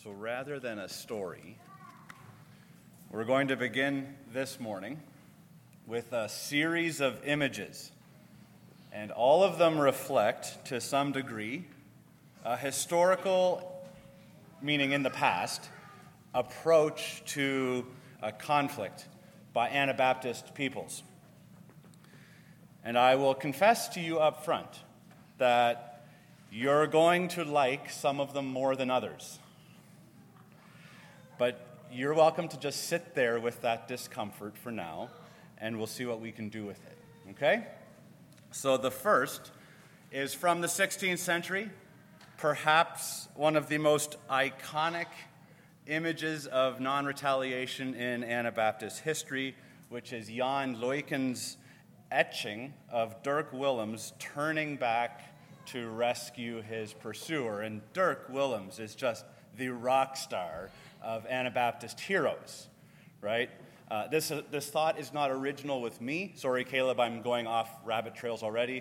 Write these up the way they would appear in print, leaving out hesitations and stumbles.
So rather than a story, we're going to begin this morning with a series of images. And all of them reflect, to some degree, a historical, meaning in the past, approach to a conflict by Anabaptist peoples. And I will confess to you up front that you're going to like some of them more than others. But you're welcome to just sit there with that discomfort for now, and we'll see what we can do with it. Okay? So the first is from the 16th century, perhaps one of the most iconic images of non-retaliation in Anabaptist history, which is Jan Luyken's etching of Dirk Willems turning back to rescue his pursuer. And Dirk Willems is just the rock star of Anabaptist heroes, right? This thought is not original with me. Sorry, Caleb, I'm going off rabbit trails already.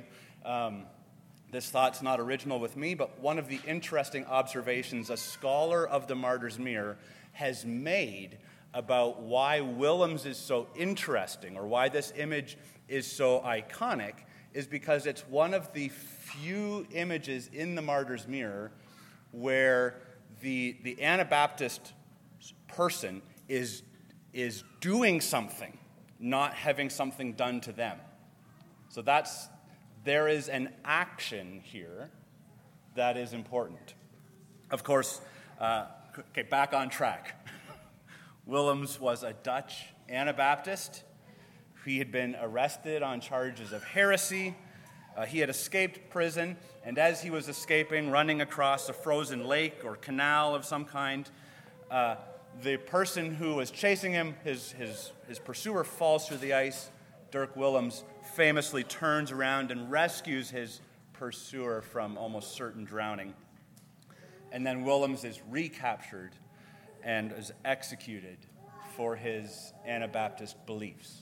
This thought's not original with me, but one of the interesting observations a scholar of the Martyr's Mirror has made about why Willems is so interesting, or why this image is so iconic, is because it's one of the few images in the Martyr's Mirror where the Anabaptist person is doing something, not having something done to them. So there is an action here that is important. Of course, back on track. Willems was a Dutch Anabaptist. He had been arrested on charges of heresy. He had escaped prison, and as he was escaping, running across a frozen lake or canal of some kind, the person who was chasing him, his pursuer, falls through the ice. Dirk Willems famously turns around and rescues his pursuer from almost certain drowning. And then Willems is recaptured and is executed for his Anabaptist beliefs.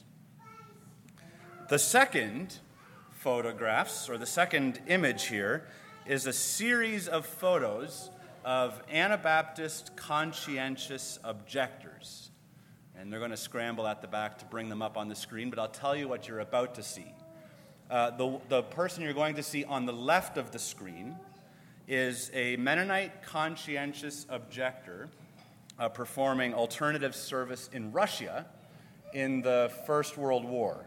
The second photographs, or the second image here, is a series of photos of Anabaptist conscientious objectors. And they're going to scramble at the back to bring them up on the screen, but I'll tell you what you're about to see. The person you're going to see on the left of the screen is a Mennonite conscientious objector performing alternative service in Russia in the First World War.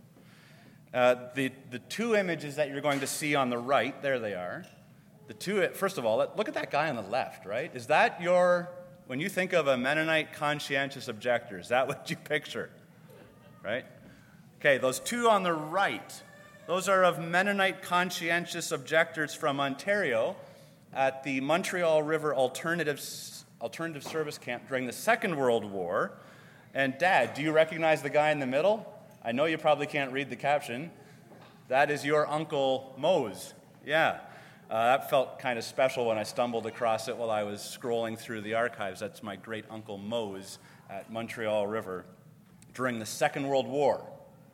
The two images that you're going to see on the right, there they are. First of all, look at that guy on the left, right? Is that when you think of a Mennonite conscientious objector, is that what you picture, right? Okay, those two on the right, those are of Mennonite conscientious objectors from Ontario at the Montreal River Alternative Service Camp during the Second World War. And Dad, do you recognize the guy in the middle? I know you probably can't read the caption. That is your Uncle Mose. Yeah. That felt kind of special when I stumbled across it while I was scrolling through the archives. That's my great Uncle Mose at Montreal River during the Second World War.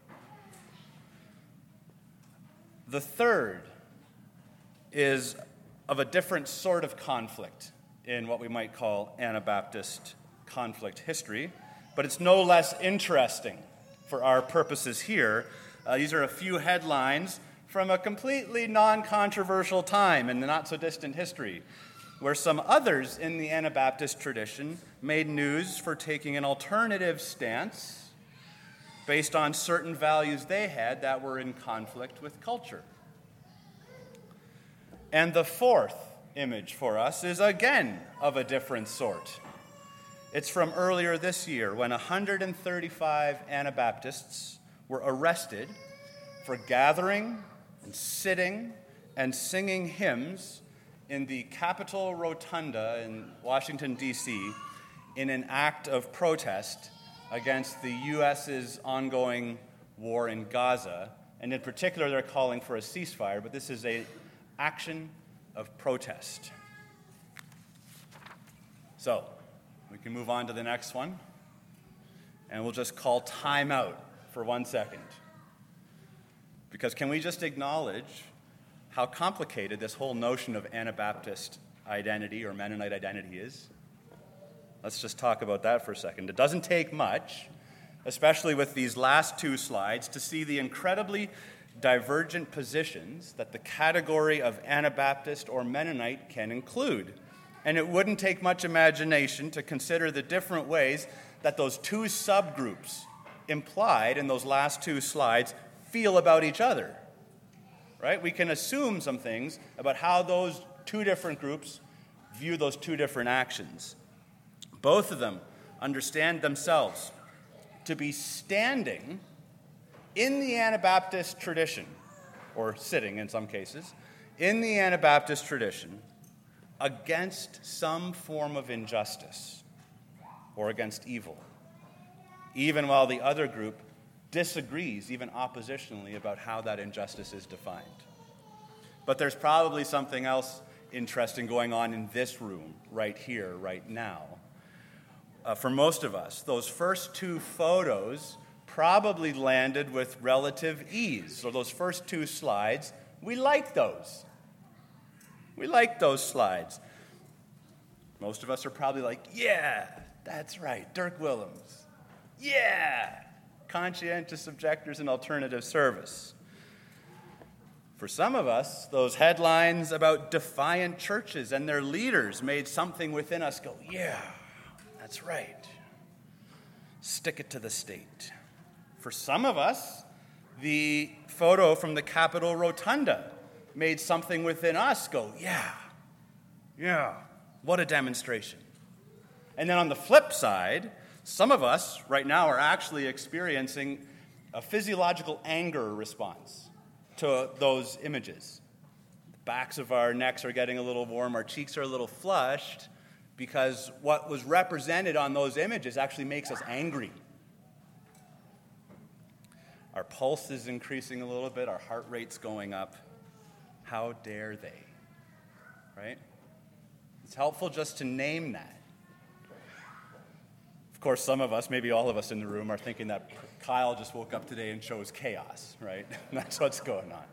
The third is of a different sort of conflict in what we might call Anabaptist conflict history, but it's no less interesting for our purposes here. These are a few headlines from a completely non-controversial time in the not-so-distant history, where some others in the Anabaptist tradition made news for taking an alternative stance based on certain values they had that were in conflict with culture. And the fourth image for us is again of a different sort. It's from earlier this year when 135 Anabaptists were arrested for gathering and sitting and singing hymns in the Capitol Rotunda in Washington, D.C., in an act of protest against the U.S.'s ongoing war in Gaza. And in particular, they're calling for a ceasefire, but this is an action of protest. So, we can move on to the next one, and we'll just call time out for 1 second. Because can we just acknowledge how complicated this whole notion of Anabaptist identity or Mennonite identity is? Let's just talk about that for a second. It doesn't take much, especially with these last two slides, to see the incredibly divergent positions that the category of Anabaptist or Mennonite can include. And it wouldn't take much imagination to consider the different ways that those two subgroups implied in those last two slides feel about each other. Right? We can assume some things about how those two different groups view those two different actions. Both of them understand themselves to be standing in the Anabaptist tradition, or sitting in some cases, in the Anabaptist tradition against some form of injustice or against evil, even while the other group disagrees, even oppositionally, about how that injustice is defined. But there's probably something else interesting going on in this room, right here, right now. For most of us, those first two photos probably landed with relative ease. So those first two slides, we like those. We like those slides. Most of us are probably like, yeah, that's right, Dirk Willems. Yeah, conscientious objectors and alternative service. For some of us, those headlines about defiant churches and their leaders made something within us go, yeah, that's right. Stick it to the state. For some of us, the photo from the Capitol Rotunda made something within us go, yeah, what a demonstration. And then on the flip side, some of us right now are actually experiencing a physiological anger response to those images. The backs of our necks are getting a little warm, our cheeks are a little flushed, because what was represented on those images actually makes us angry. Our pulse is increasing a little bit, our heart rate's going up. How dare they? Right? It's helpful just to name that. Of course, some of us, maybe all of us in the room, are thinking that Kyle just woke up today and chose chaos, right? That's what's going on.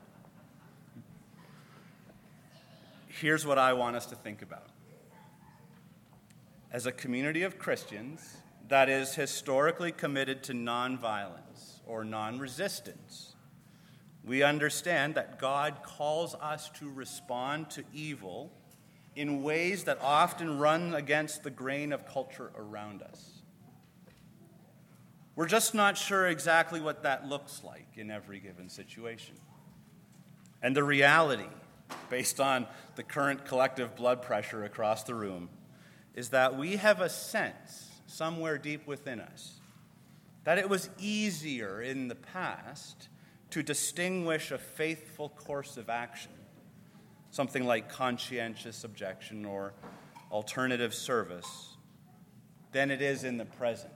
Here's what I want us to think about. As a community of Christians that is historically committed to nonviolence or non-resistance, we understand that God calls us to respond to evil in ways that often run against the grain of culture around us. We're just not sure exactly what that looks like in every given situation. And the reality, based on the current collective blood pressure across the room, is that we have a sense somewhere deep within us that it was easier in the past to distinguish a faithful course of action, something like conscientious objection or alternative service, than it is in the present.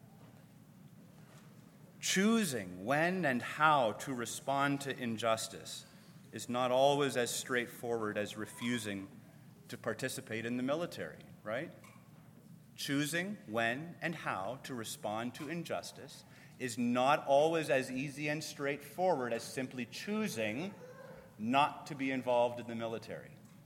Choosing when and how to respond to injustice is not always as straightforward as refusing to participate in the military, right? Choosing when and how to respond to injustice is not always as easy and straightforward as simply choosing not to be involved in the military.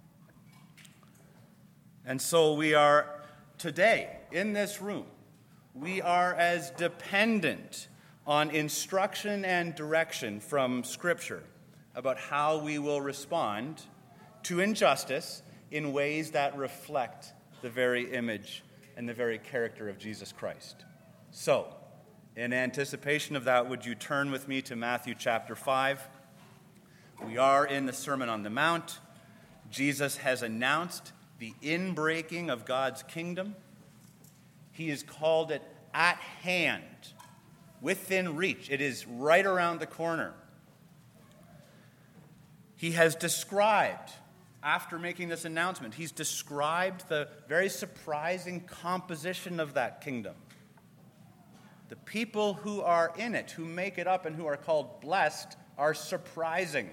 And so we are today, in this room, we are as dependent on instruction and direction from Scripture about how we will respond to injustice in ways that reflect the very image and the very character of Jesus Christ. So, in anticipation of that, would you turn with me to Matthew chapter 5? We are in the Sermon on the Mount. Jesus has announced the inbreaking of God's kingdom. He has called it at hand, within reach. It is right around the corner. He has described, after making this announcement, he's described the very surprising composition of that kingdom. The people who are in it, who make it up and who are called blessed, are surprising.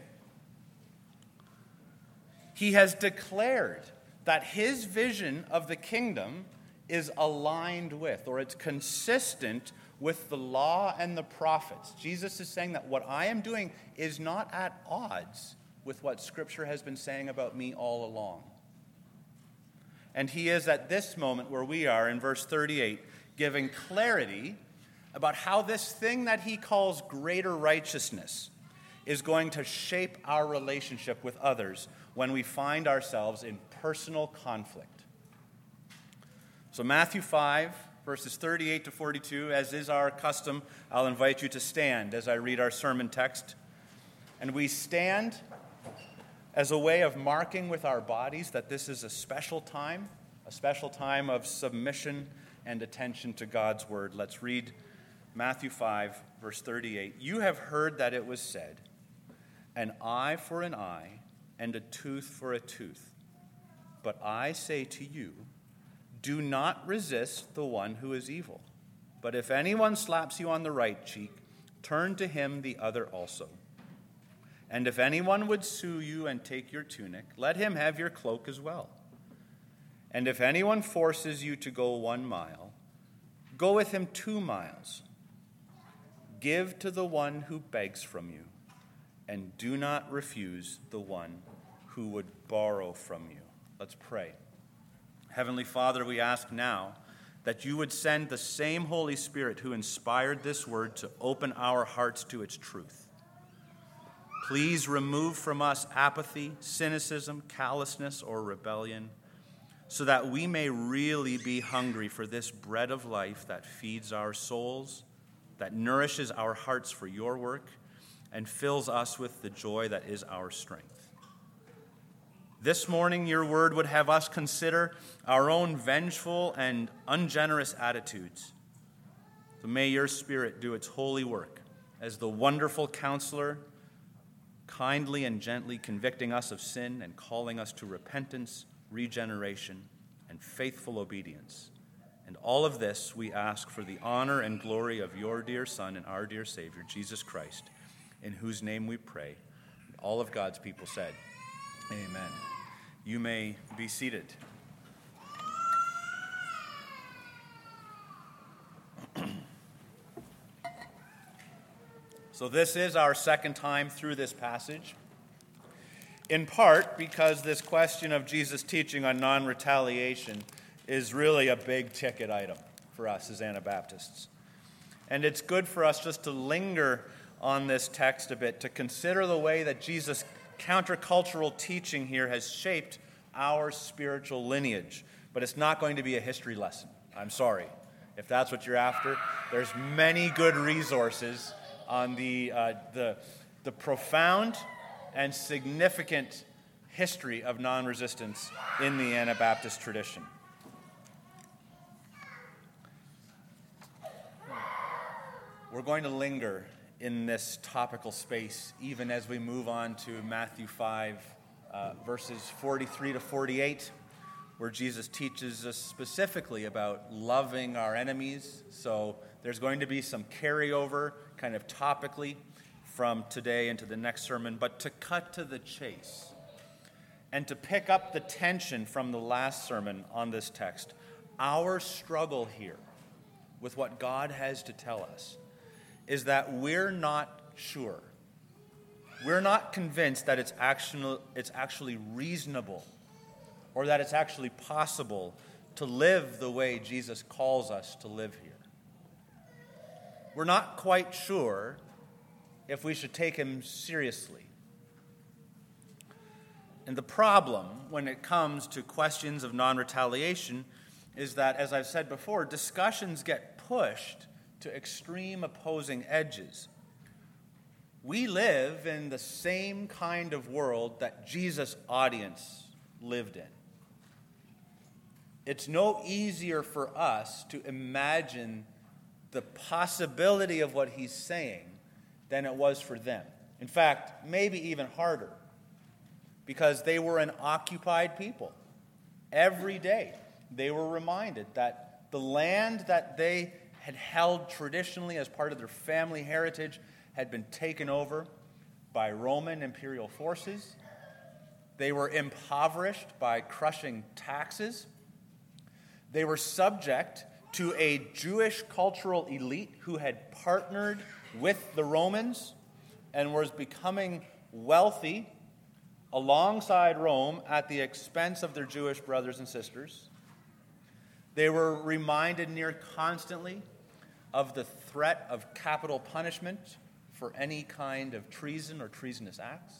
He has declared that his vision of the kingdom is aligned with, or it's consistent with the law and the prophets. Jesus is saying that what I am doing is not at odds with what Scripture has been saying about me all along. And he is at this moment where we are in verse 38, giving clarity about how this thing that he calls greater righteousness is going to shape our relationship with others when we find ourselves in personal conflict. So Matthew 5, verses 38 to 42, as is our custom, I'll invite you to stand as I read our sermon text. And we stand as a way of marking with our bodies that this is a special time of submission and attention to God's word. Let's read Matthew 5, verse 38. You have heard that it was said, an eye for an eye and a tooth for a tooth. But I say to you, do not resist the one who is evil. But if anyone slaps you on the right cheek, turn to him the other also. And if anyone would sue you and take your tunic, let him have your cloak as well. And if anyone forces you to go 1 mile, go with him 2 miles. Give to the one who begs from you, and do not refuse the one who would borrow from you. Let's pray. Heavenly Father, we ask now that you would send the same Holy Spirit who inspired this word to open our hearts to its truth. Please remove from us apathy, cynicism, callousness, or rebellion, so that we may really be hungry for this bread of life that feeds our souls, that nourishes our hearts for your work, and fills us with the joy that is our strength. This morning, your word would have us consider our own vengeful and ungenerous attitudes. So may your Spirit do its holy work as the wonderful counselor, kindly and gently convicting us of sin and calling us to repentance, regeneration, and faithful obedience. And all of this we ask for the honor and glory of your dear Son and our dear Savior, Jesus Christ, in whose name we pray. And all of God's people said, amen. You may be seated. So this is our second time through this passage, in part because this question of Jesus' teaching on non-retaliation is really a big-ticket item for us as Anabaptists. And it's good for us just to linger on this text a bit, to consider the way that Jesus' countercultural teaching here has shaped our spiritual lineage. But it's not going to be a history lesson. I'm sorry. If that's what you're after, there's many good resources on the profound and significant history of non-resistance in the Anabaptist tradition. We're going to linger in this topical space even as we move on to Matthew 5, verses 43 to 48, where Jesus teaches us specifically about loving our enemies. So there's going to be some carryover kind of topically from today into the next sermon. But to cut to the chase and to pick up the tension from the last sermon on this text, our struggle here with what God has to tell us is that we're not sure. We're not convinced that it's actually reasonable or that it's actually possible to live the way Jesus calls us to live here. We're not quite sure if we should take him seriously. And the problem when it comes to questions of non-retaliation is that, as I've said before, discussions get pushed to extreme opposing edges. We live in the same kind of world that Jesus' audience lived in. It's no easier for us to imagine the possibility of what he's saying than it was for them. In fact, maybe even harder, because they were an occupied people. Every day, they were reminded that the land that they had held traditionally as part of their family heritage had been taken over by Roman imperial forces. They were impoverished by crushing taxes. They were subject to a Jewish cultural elite who had partnered with the Romans and was becoming wealthy alongside Rome at the expense of their Jewish brothers and sisters. They were reminded near constantly of the threat of capital punishment for any kind of treason or treasonous acts.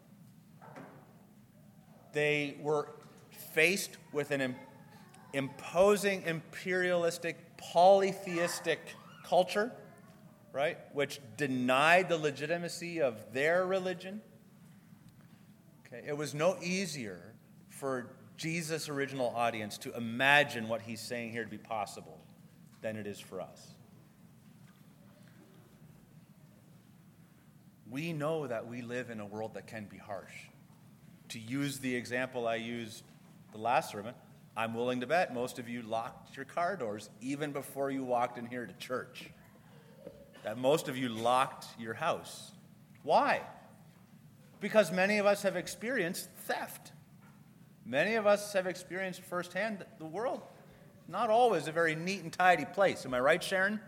They were faced with an imposing imperialistic, polytheistic culture, right, which denied the legitimacy of their religion. Okay, it was no easier for Jesus' original audience to imagine what he's saying here to be possible than it is for us. We know that we live in a world that can be harsh. To use the example I used the last sermon, I'm willing to bet most of you locked your car doors even before you walked in here to church. That most of you locked your house. Why? Because many of us have experienced theft. Many of us have experienced firsthand that the world not always a very neat and tidy place. Am I right, Sharon?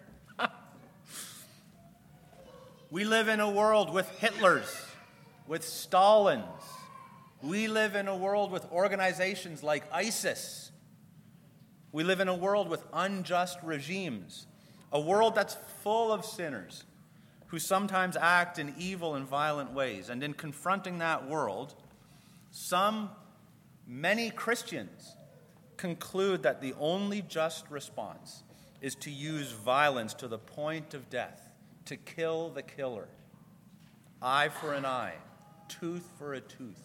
We live in a world with Hitlers, with Stalins. We live in a world with organizations like ISIS. We live in a world with unjust regimes, a world that's full of sinners who sometimes act in evil and violent ways. And in confronting that world, many Christians conclude that the only just response is to use violence to the point of death, to kill the killer. Eye for an eye, tooth for a tooth.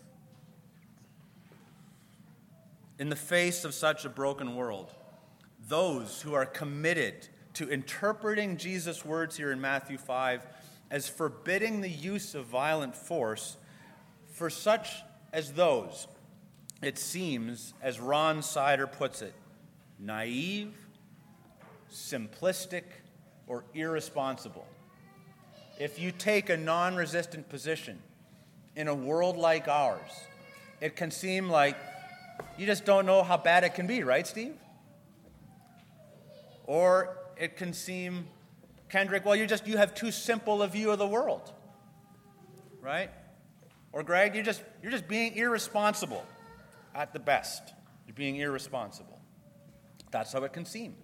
In the face of such a broken world, those who are committed to interpreting Jesus' words here in Matthew 5 as forbidding the use of violent force, for such as those, it seems, as Ron Sider puts it, naive, simplistic, or irresponsible. If you take a non-resistant position in a world like ours, it can seem like you just don't know how bad it can be, right, Steve? Or it can seem, Kendrick, well, you have too simple a view of the world, right? Or Greg, you're just being irresponsible at the best. You're being irresponsible. That's how it can seem.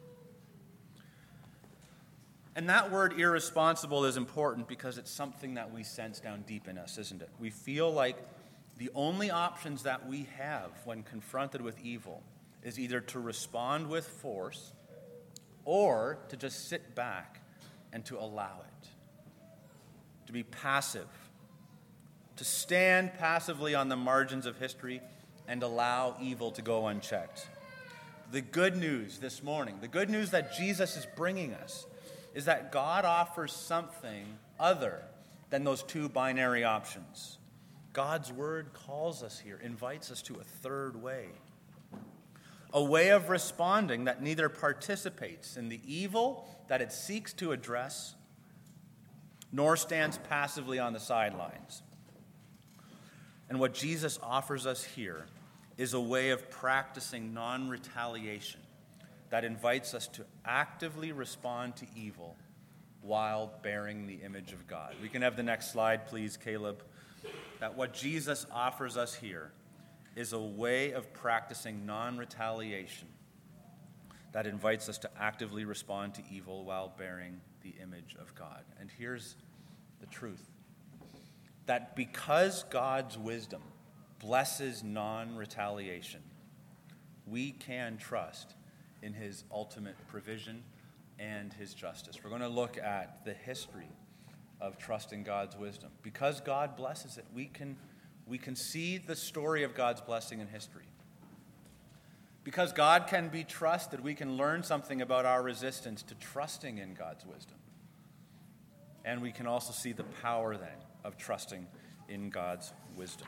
And that word irresponsible is important because it's something that we sense down deep in us, isn't it? We feel like the only options that we have when confronted with evil is either to respond with force or to just sit back and to allow it, to be passive, to stand passively on the margins of history and allow evil to go unchecked. The good news this morning, the good news that Jesus is bringing us, is that God offers something other than those two binary options. God's word calls us here, invites us to a third way. A way of responding that neither participates in the evil that it seeks to address, nor stands passively on the sidelines. And what Jesus offers us here is a way of practicing non-retaliation that invites us to actively respond to evil while bearing the image of God. We can have the next slide, please, Caleb. That what Jesus offers us here is a way of practicing non-retaliation that invites us to actively respond to evil while bearing the image of God. And here's the truth. That because God's wisdom blesses non-retaliation, we can trust in his ultimate provision and his justice. We're going to look at the history of trusting God's wisdom. Because God blesses it, we can see the story of God's blessing in history. Because God can be trusted, we can learn something about our resistance to trusting in God's wisdom. And we can also see the power then of trusting in God's wisdom.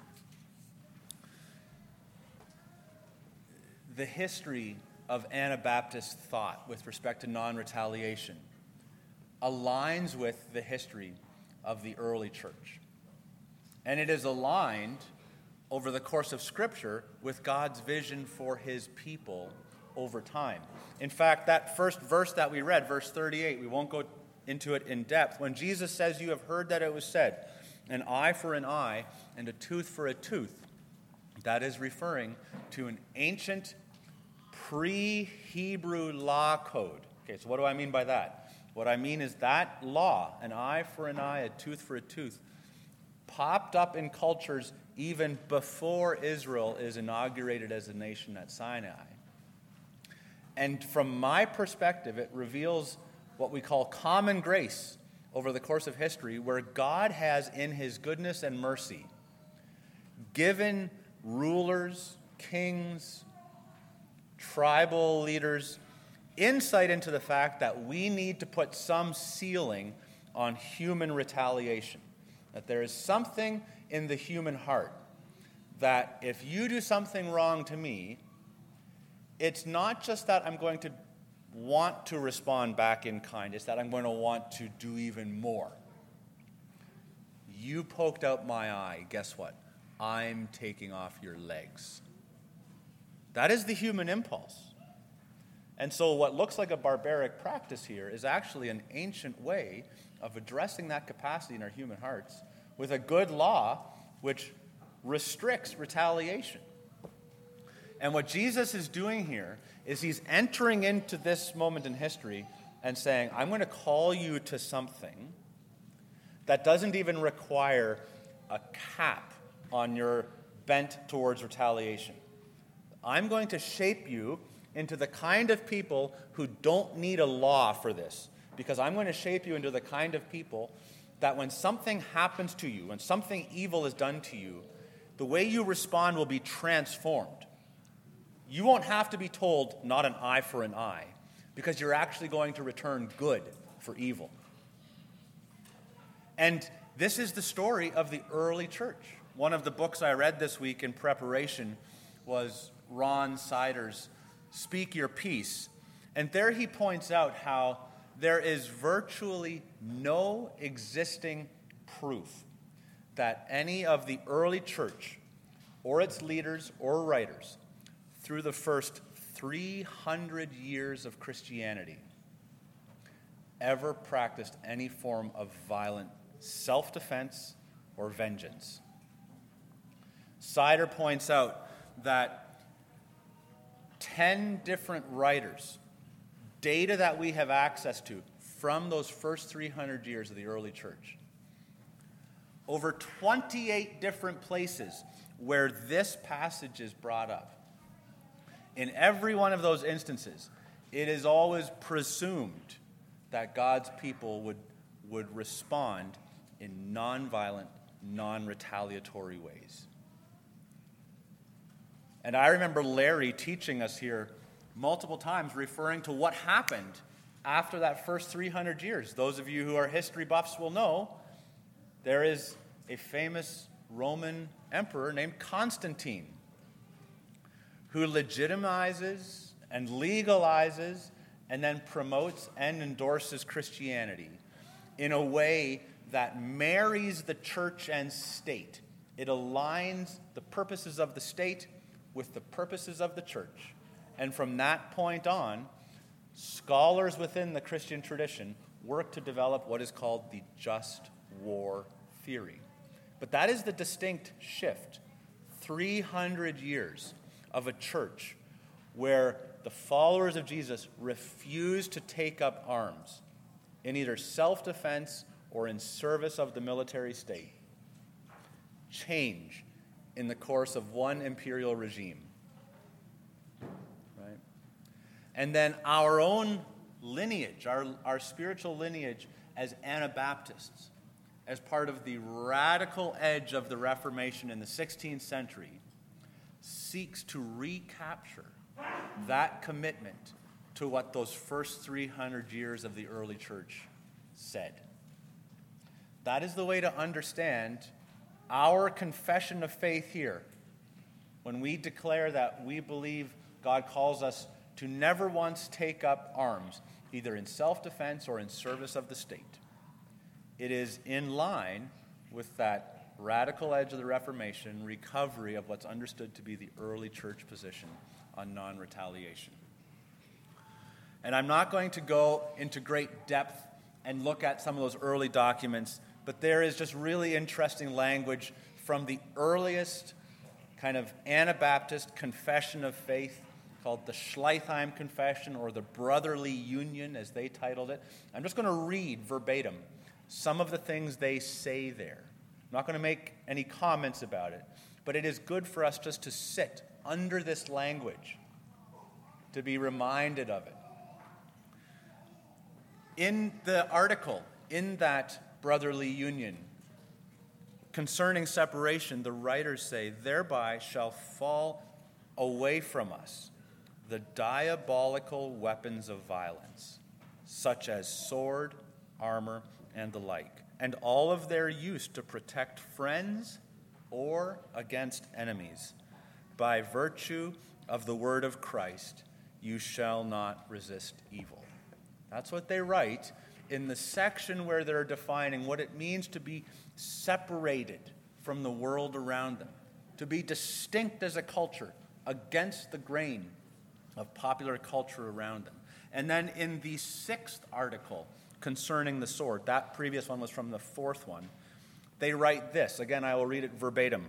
The history of Anabaptist thought with respect to non-retaliation aligns with the history of the early church. And it is aligned over the course of Scripture with God's vision for his people over time. In fact, that first verse that we read, verse 38, we won't go into it in depth. When Jesus says, "You have heard that it was said, an eye for an eye and a tooth for a tooth. That is referring to an ancient pre-Hebrew law code. Okay, so what do I mean by that? What I mean is that law, an eye for an eye, a tooth for a tooth, popped up in cultures even before Israel is inaugurated as a nation at Sinai. And from my perspective, it reveals what we call common grace over the course of history, where God has, in his goodness and mercy, given rulers, kings, tribal leaders insight into the fact that we need to put some ceiling on human retaliation. That there is something in the human heart that if you do something wrong to me, it's not just that I'm going to want to respond back in kind, it's that I'm going to want to do even more. You poked out my eye, guess what? I'm taking off your legs. That is the human impulse. And so what looks like a barbaric practice here is actually an ancient way of addressing that capacity in our human hearts with a good law which restricts retaliation. And what Jesus is doing here is he's entering into this moment in history and saying, I'm going to call you to something that doesn't even require a cap on your bent towards retaliation. I'm going to shape you into the kind of people who don't need a law for this, because I'm going to shape you into the kind of people that when something happens to you, when something evil is done to you, the way you respond will be transformed. You won't have to be told not an eye for an eye, because you're actually going to return good for evil. And this is the story of the early church. One of the books I read this week in preparation was Ron Sider's Speak Your Peace. And there he points out how there is virtually no existing proof that any of the early church or its leaders or writers through the first 300 years of Christianity ever practiced any form of violent self-defense or vengeance. Sider points out that 10 different writers, data that we have access to from those first 300 years of the early church, over 28 different places where this passage is brought up. In every one of those instances, it is always presumed that God's people would respond in nonviolent, non-retaliatory ways. And I remember Larry teaching us here multiple times, referring to what happened after that first 300 years. Those of you who are history buffs will know there is a famous Roman emperor named Constantine who legitimizes and legalizes and then promotes and endorses Christianity in a way that marries the church and state. It aligns the purposes of the state with the purposes of the church. And from that point on, scholars within the Christian tradition work to develop what is called the just war theory. But that is the distinct shift. 300 years of a church where the followers of Jesus refuse to take up arms in either self-defense or in service of the military state. Change in the course of one imperial regime. Right? And then our own lineage, our spiritual lineage as Anabaptists, as part of the radical edge of the Reformation in the 16th century, seeks to recapture that commitment to what those first 300 years of the early church said. That is the way to understand our confession of faith here, when we declare that we believe God calls us to never once take up arms, either in self-defense or in service of the state. It is in line with that radical edge of the Reformation, recovery of what's understood to be the early church position on non-retaliation. And I'm not going to go into great depth and look at some of those early documents, but there is just really interesting language from the earliest kind of Anabaptist confession of faith called the Schleitheim Confession, or the Brotherly Union, as they titled it. I'm just going to read verbatim some of the things they say there. I'm not going to make any comments about it, but it is good for us just to sit under this language, to be reminded of it. In the article, in that Brotherly Union, concerning separation, the writers say, "Thereby shall fall away from us the diabolical weapons of violence, such as sword, armor, and the like, and all of their use to protect friends or against enemies. By virtue of the word of Christ, you shall not resist evil." That's what they write in the section where they're defining what it means to be separated from the world around them, to be distinct as a culture against the grain of popular culture around them. And then in the 6th article concerning the sword, that previous one was from the 4th one, they write this. Again, I will read it verbatim.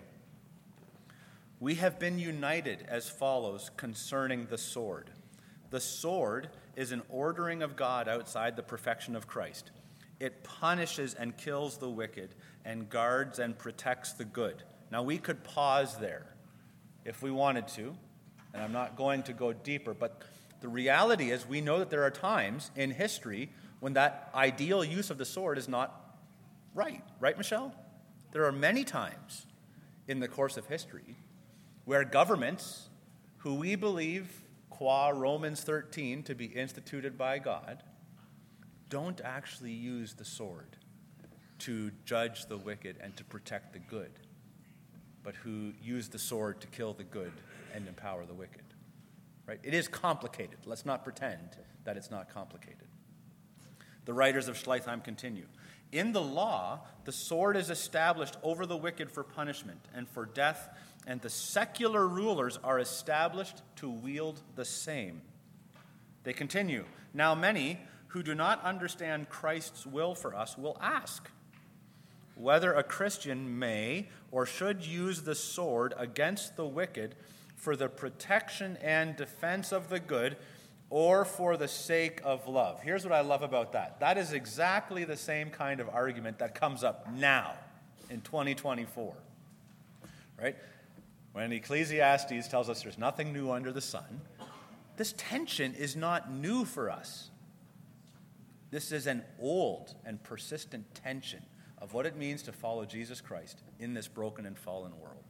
"We have been united as follows concerning the sword. The sword is an ordering of God outside the perfection of Christ. It punishes and kills the wicked and guards and protects the good." Now, we could pause there if we wanted to, and I'm not going to go deeper, but the reality is we know that there are times in history when that ideal use of the sword is not right. Right, Michelle? There are many times in the course of history where governments, who we believe, qua Romans 13, to be instituted by God, don't actually use the sword to judge the wicked and to protect the good, but who use the sword to kill the good and empower the wicked. Right? It is complicated. Let's not pretend that it's not complicated. The writers of Schleitheim continue. "In the law, the sword is established over the wicked for punishment and for death, and the secular rulers are established to wield the same." They continue. "Now many who do not understand Christ's will for us will ask whether a Christian may or should use the sword against the wicked for the protection and defense of the good, or for the sake of love." Here's what I love about that. That is exactly the same kind of argument that comes up now in 2024. Right? When Ecclesiastes tells us there's nothing new under the sun, this tension is not new for us. This is an old and persistent tension of what it means to follow Jesus Christ in this broken and fallen world.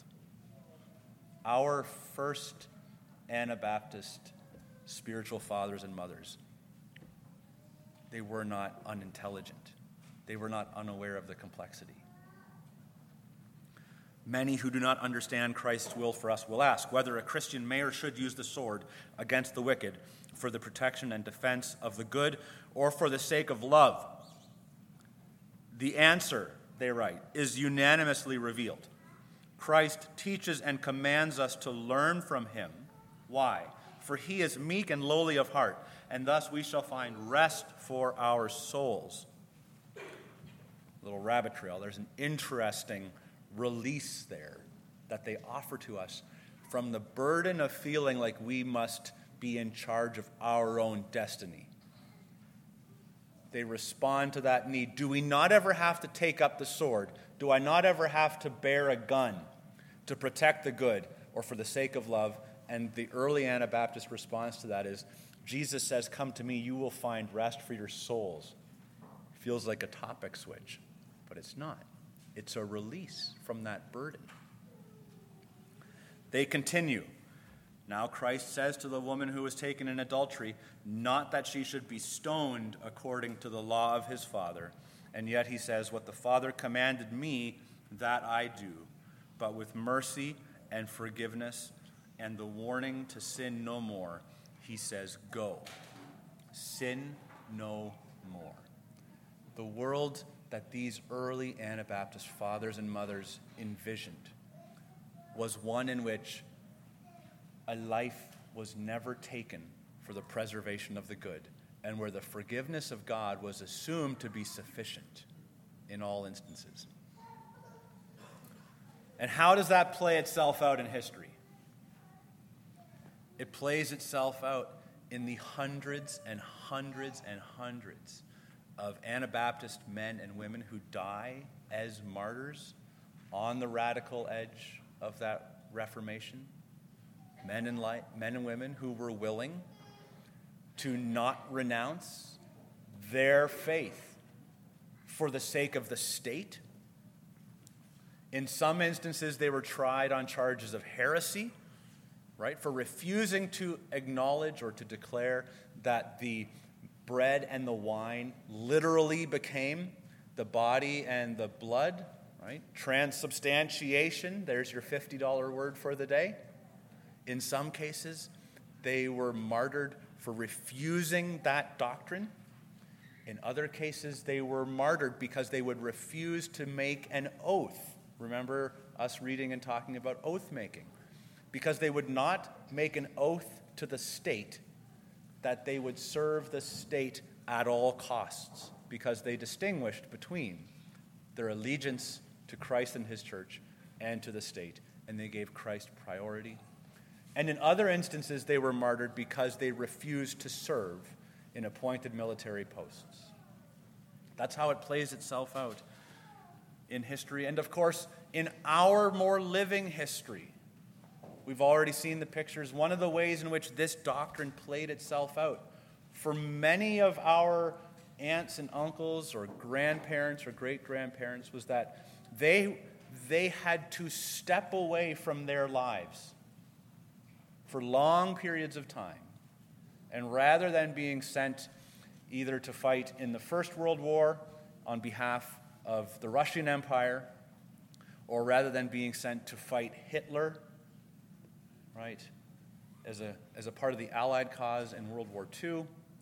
Our first Anabaptist spiritual fathers and mothers, they were not unintelligent. They were not unaware of the complexity. "Many who do not understand Christ's will for us will ask whether a Christian may or should use the sword against the wicked for the protection and defense of the good, or for the sake of love. The answer," they write, "is unanimously revealed. Christ teaches and commands us to learn from him. Why? For he is meek and lowly of heart, and thus we shall find rest for our souls." Little rabbit trail. There's an interesting release there that they offer to us from the burden of feeling like we must be in charge of our own destiny. They respond to that need. Do we not ever have to take up the sword? Do I not ever have to bear a gun to protect the good or for the sake of love? And the early Anabaptist response to that is, Jesus says, "Come to me, you will find rest for your souls." Feels like a topic switch, but it's not. It's a release from that burden. They continue. "Now Christ says to the woman who was taken in adultery, not that she should be stoned according to the law of his father. And yet he says, what the Father commanded me, that I do. But with mercy and forgiveness and the warning to sin no more, he says, go. Sin no more." The world that these early Anabaptist fathers and mothers envisioned was one in which a life was never taken for the preservation of the good, and where the forgiveness of God was assumed to be sufficient in all instances. And how does that play itself out in history? It plays itself out in the hundreds and hundreds and hundreds of Anabaptist men and women who die as martyrs on the radical edge of that Reformation. Men and women who were willing to not renounce their faith for the sake of the state. In some instances, they were tried on charges of heresy, right, for refusing to acknowledge or to declare that the bread and the wine literally became the body and the blood, right? Transubstantiation, there's your $50 word for the day. In some cases, they were martyred for refusing that doctrine. In other cases, they were martyred because they would refuse to make an oath. Remember us reading and talking about oath making. Because they would not make an oath to the state that they would serve the state at all costs, because they distinguished between their allegiance to Christ and his church and to the state, and they gave Christ priority. And in other instances, they were martyred because they refused to serve in appointed military posts. That's how it plays itself out in history. And of course, in our more living history, we've already seen the pictures. One of the ways in which this doctrine played itself out for many of our aunts and uncles or grandparents or great-grandparents was that they had to step away from their lives for long periods of time. And rather than being sent either to fight in the First World War on behalf of the Russian Empire, or rather than being sent to fight Hitler, right, as a part of the Allied cause in World War II,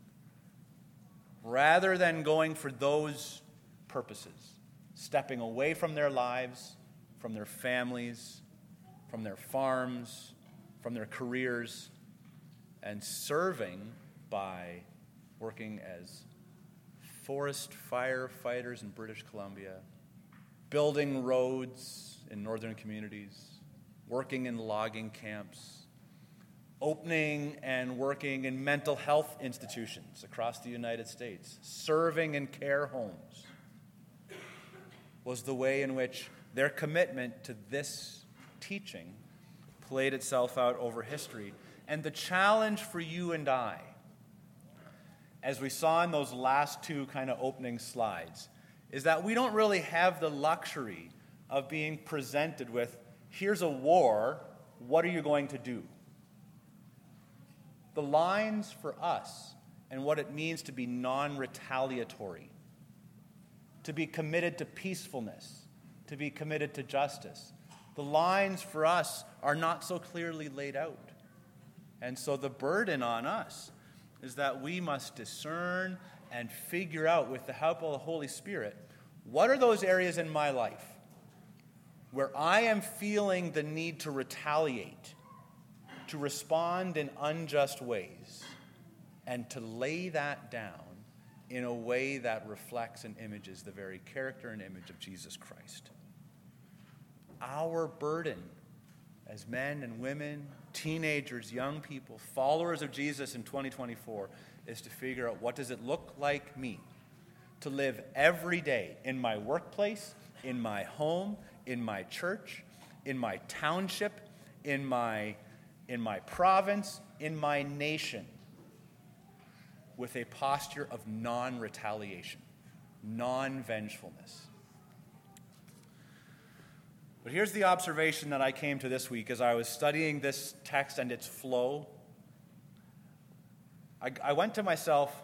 rather than going for those purposes, stepping away from their lives, from their families, from their farms, from their careers, and serving by working as forest firefighters in British Columbia, building roads in northern communities, working in logging camps, opening and working in mental health institutions across the United States, serving in care homes, was the way in which their commitment to this teaching played itself out over history. And the challenge for you and I, as we saw in those last two kind of opening slides, is that we don't really have the luxury of being presented with, here's a war, what are you going to do? The lines for us and what it means to be non-retaliatory, to be committed to peacefulness, to be committed to justice, the lines for us are not so clearly laid out. And so the burden on us is that we must discern and figure out, with the help of the Holy Spirit, what are those areas in my life where I am feeling the need to retaliate, to respond in unjust ways, and to lay that down in a way that reflects and images the very character and image of Jesus Christ. Our burden as men and women, teenagers, young people, followers of Jesus in 2024 is to figure out, what does it look like me to live every day in my workplace, in my home, in my church, in my township, in my province, in my nation, with a posture of non-retaliation, non-vengefulness. But here's the observation that I came to this week as I was studying this text and its flow. I went to myself,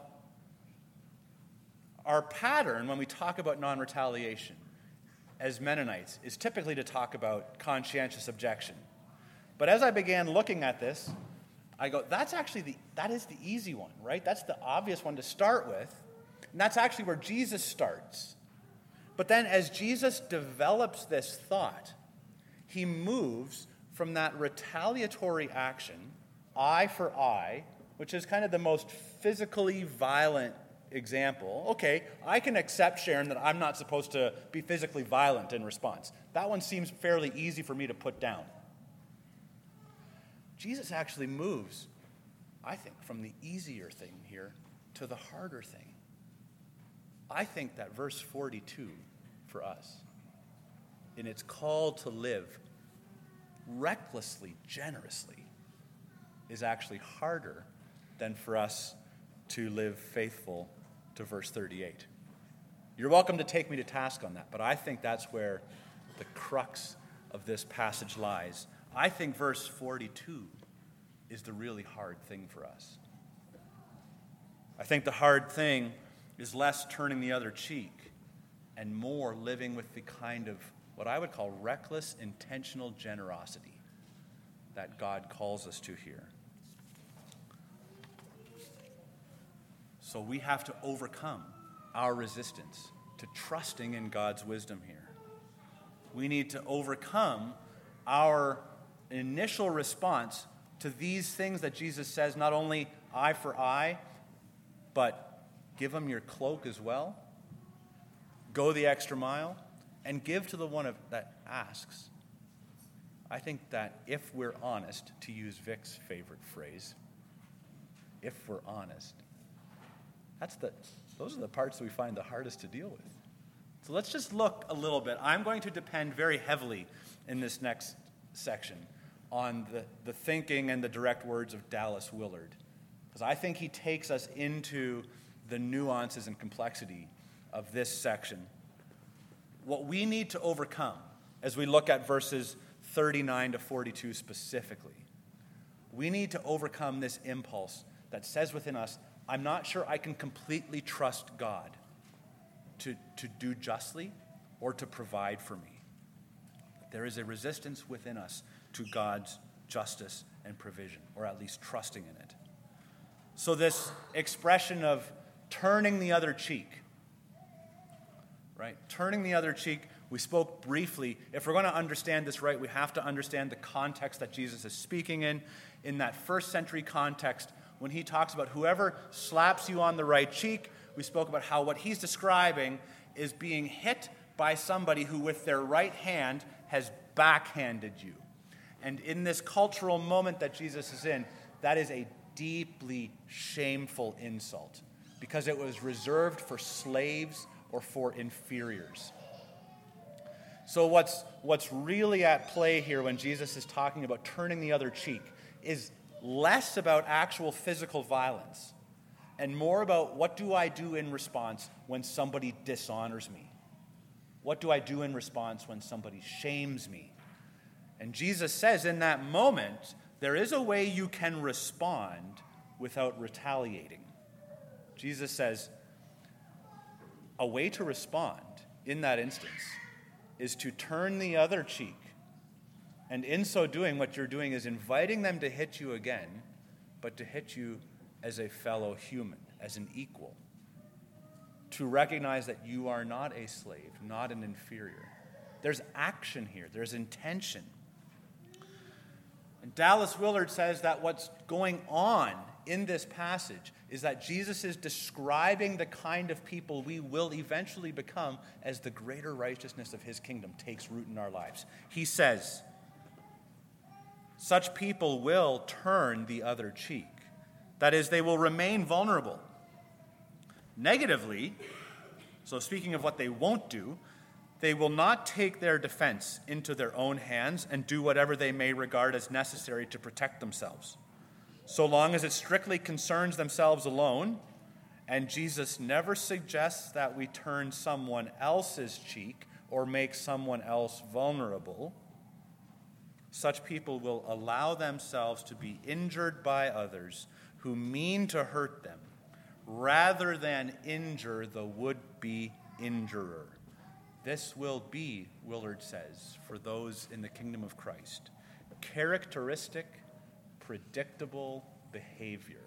our pattern when we talk about non-retaliation as Mennonites is typically to talk about conscientious objection. But as I began looking at this, I go, that is the easy one, right? That's the obvious one to start with. And that's actually where Jesus starts. But then as Jesus develops this thought, he moves from that retaliatory action, eye for eye, which is kind of the most physically violent example. Okay, I can accept, Sharon, that I'm not supposed to be physically violent in response. That one seems fairly easy for me to put down. Jesus actually moves, I think, from the easier thing here to the harder thing. I think that verse 42 for us, in its call to live recklessly, generously, is actually harder than for us to live faithful to verse 38. You're welcome to take me to task on that, but I think that's where the crux of this passage lies. I think verse 42 is the really hard thing for us. I think the hard thing is less turning the other cheek and more living with the kind of what I would call reckless, intentional generosity that God calls us to here. So we have to overcome our resistance to trusting in God's wisdom here. We need to overcome our initial response to these things that Jesus says, not only eye for eye, but give them your cloak as well. Go the extra mile and give to the one that asks. I think that if we're honest, to use Vic's favorite phrase, if we're honest, those are the parts that we find the hardest to deal with. So let's just look a little bit. I'm going to depend very heavily in this next section on the thinking and the direct words of Dallas Willard, because I think he takes us into the nuances and complexity of this section. What we need to overcome as we look at verses 39 to 42 specifically, we need to overcome this impulse that says within us, I'm not sure I can completely trust God to do justly or to provide for me. There is a resistance within us to God's justice and provision, or at least trusting in it. So this expression of turning the other cheek, right? Turning the other cheek, we spoke briefly. If we're going to understand this right, we have to understand the context that Jesus is speaking in. In that first century context, when he talks about whoever slaps you on the right cheek, we spoke about how what he's describing is being hit by somebody who with their right hand has backhanded you. And in this cultural moment that Jesus is in, that is a deeply shameful insult because it was reserved for slaves or for inferiors. So what's really at play here when Jesus is talking about turning the other cheek is less about actual physical violence and more about what do I do in response when somebody dishonors me? What do I do in response when somebody shames me? And Jesus says in that moment, there is a way you can respond without retaliating. Jesus says, a way to respond in that instance is to turn the other cheek. And in so doing, what you're doing is inviting them to hit you again, but to hit you as a fellow human, as an equal. To recognize that you are not a slave, not an inferior. There's action here. There's intention. And Dallas Willard says that what's going on in this passage is that Jesus is describing the kind of people we will eventually become as the greater righteousness of his kingdom takes root in our lives. He says, such people will turn the other cheek. That is, they will remain vulnerable. Negatively, so speaking of what they won't do, they will not take their defense into their own hands and do whatever they may regard as necessary to protect themselves, so long as it strictly concerns themselves alone. And Jesus never suggests that we turn someone else's cheek or make someone else vulnerable. Such people will allow themselves to be injured by others who mean to hurt them, rather than injure the would-be injurer. This will be, Willard says, for those in the kingdom of Christ, characteristic, predictable behavior.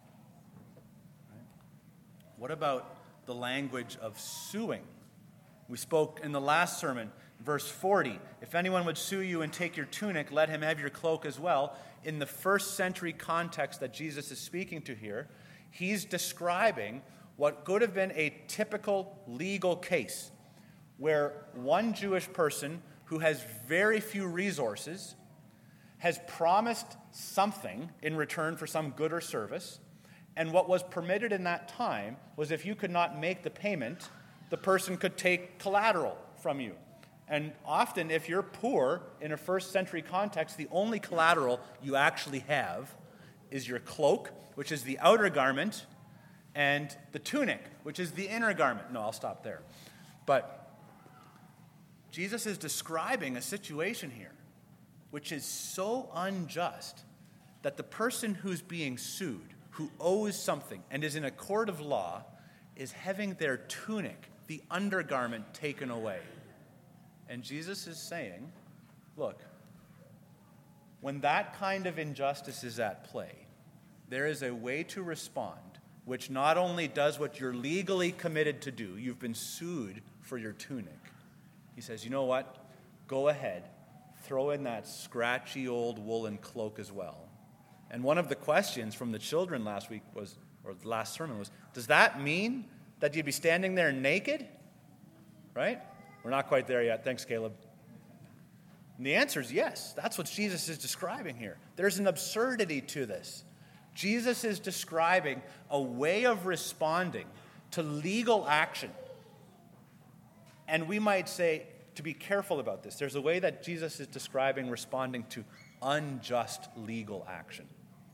Right? What about the language of suing We spoke in the last sermon, verse 40, if anyone would sue you and take your tunic, let him have your cloak as well. In the first century context that Jesus is speaking to here, he's describing what could have been a typical legal case where one Jewish person who has very few resources has promised something in return for some good or service, and what was permitted in that time was if you could not make the payment, the person could take collateral from you. And often, if you're poor in a first century context, the only collateral you actually have is your cloak, which is the outer garment, and the tunic, which is the inner garment. No, I'll stop there. But Jesus is describing a situation here which is so unjust that the person who's being sued, who owes something and is in a court of law, is having their tunic, the undergarment, taken away. And Jesus is saying, look, when that kind of injustice is at play, there is a way to respond which not only does what you're legally committed to do, you've been sued for your tunic. He says, you know what? Go ahead, throw in that scratchy old woolen cloak as well. And one of the questions from the children last week was, or the last sermon was, does that mean that you'd be standing there naked? Right? We're not quite there yet. Thanks, Caleb. And the answer is yes. That's what Jesus is describing here. There's an absurdity to this. Jesus is describing a way of responding to legal action. And we might say, to be careful about this, there's a way that Jesus is describing responding to unjust legal action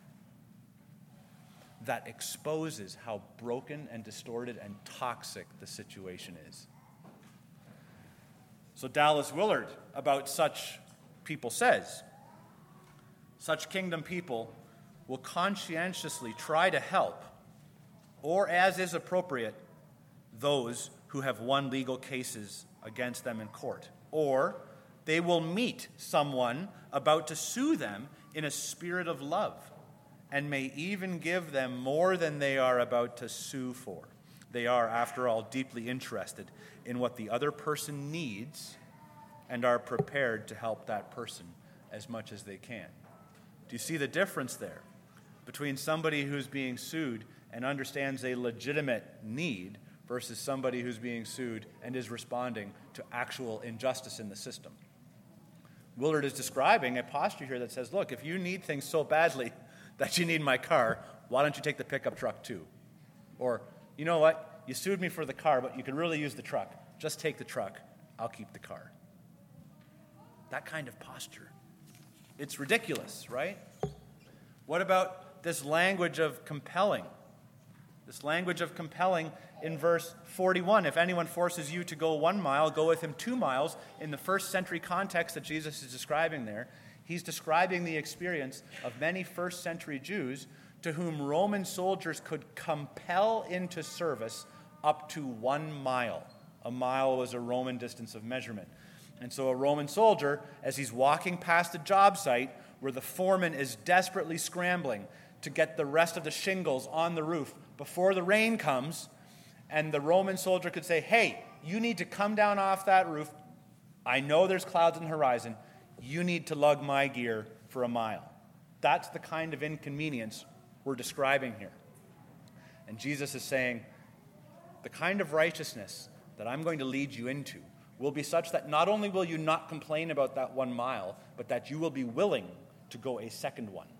that exposes how broken and distorted and toxic the situation is. So Dallas Willard, about such people, says, such kingdom people will conscientiously try to help, or as is appropriate, those who have won legal cases against them in court. Or they will meet someone about to sue them in a spirit of love and may even give them more than they are about to sue for. They are, after all, deeply interested in what the other person needs and are prepared to help that person as much as they can. Do you see the difference there between somebody who's being sued and understands a legitimate need versus somebody who's being sued and is responding to actual injustice in the system? Willard is describing a posture here that says, look, if you need things so badly that you need my car, why don't you take the pickup truck too? Or, you know what, you sued me for the car, but you can really use the truck. Just take the truck, I'll keep the car. That kind of posture. It's ridiculous, right? What about this language of compelling? This language of compelling in verse 41. If anyone forces you to go 1 mile, go with him 2 miles. In the first century context that Jesus is describing there, he's describing the experience of many first century Jews to whom Roman soldiers could compel into service up to 1 mile. A mile was a Roman distance of measurement. And so a Roman soldier, as he's walking past a job site where the foreman is desperately scrambling to get the rest of the shingles on the roof before the rain comes, and the Roman soldier could say, hey, you need to come down off that roof. I know there's clouds on the horizon. You need to lug my gear for 1 mile. That's the kind of inconvenience we're describing here. And Jesus is saying, the kind of righteousness that I'm going to lead you into will be such that not only will you not complain about that 1 mile, but that you will be willing to go a second one.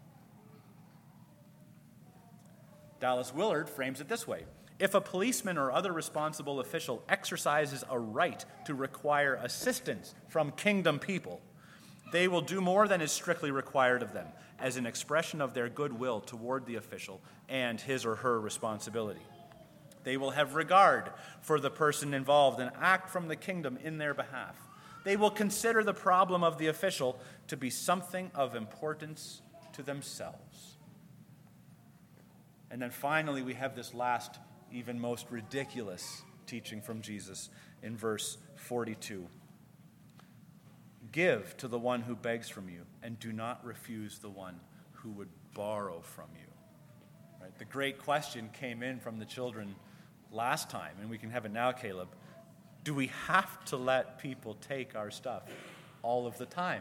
Dallas Willard frames it this way. If a policeman or other responsible official exercises a right to require assistance from kingdom people, they will do more than is strictly required of them as an expression of their goodwill toward the official and his or her responsibility. They will have regard for the person involved and act from the kingdom in their behalf. They will consider the problem of the official to be something of importance to themselves. And then finally, we have this last, even most ridiculous teaching from Jesus in verse 42. Give to the one who begs from you, and do not refuse the one who would borrow from you. Right? The great question came in from the children last time, and we can have it now, Caleb. Do we have to let people take our stuff all of the time?